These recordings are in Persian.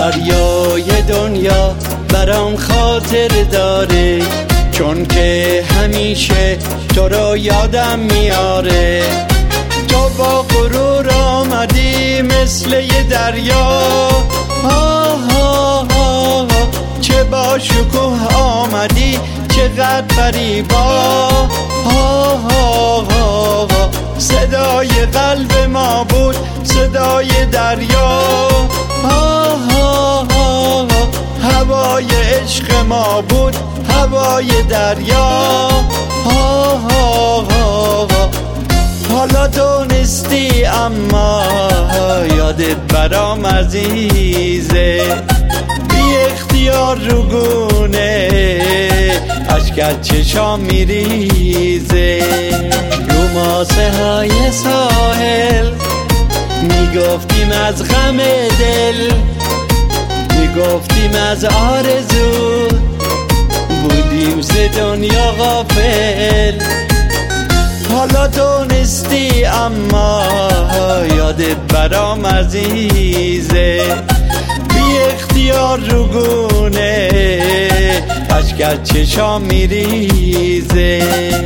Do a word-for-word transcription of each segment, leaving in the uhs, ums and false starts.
دریای دنیا برام خاطر داره، چون که همیشه تو رو یادم میاره. تو با غرور آمدی مثل یه دریا، آه آه آه، چه با شکوه آمدی چقدر فریبا. آه آه آه، صدای قلب ما بود صدای دریا. آه آه آه، هوای عشق ما بود هوای دریا. آه آه آه، حالا دونستی اما یادت برام عزیزه. بی اختیار رو گونه اشکت چشام میریزه. رو ماسه های ساحل میگفتیم از غم دل، میگفتیم از آرزو، بودیم ز دنیا غافل. حالا دونستی اما یادت برام عزیزه. بی اختیار رو گونه اشکت چشام میریزه.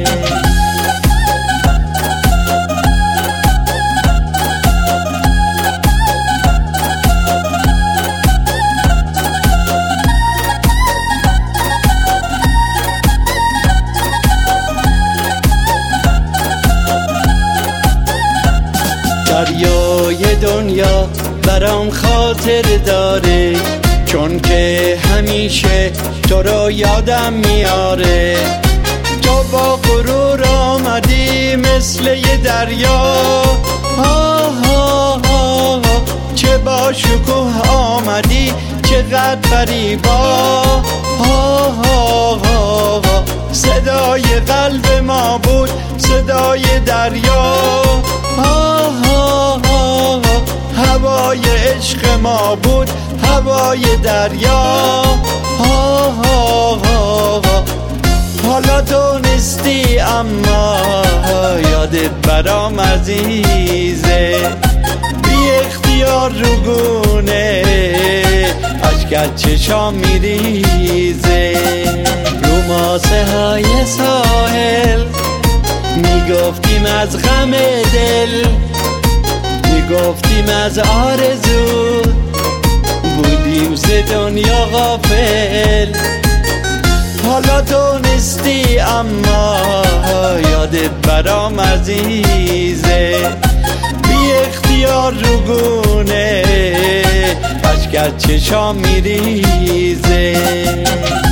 دریای دنیا برام خاطر داره، چون که همیشه تو رو یادم میاره. تو با غرور آمدی مثل یه دریا، آه آه آه، چه با شکوه آمدی چقدر فریبا. آه آه آه، صدای قلب ما بود صدای دریا. آه آه آه، هوای عشق ما بود هوای دریا. آه آه آه، حالا دونستی اما یادت برام عزیزه. بی اختیار رو گونه اشکت چشام میریزه. رو ماسه های ساحل میگفتیم از غم دل، میگفتیم از آرزو، بودیم ز دنیا غافل. حالا دونستی اما یادت برام عزیزه. بی اختیار رو گونه اشکت چشام میریزه.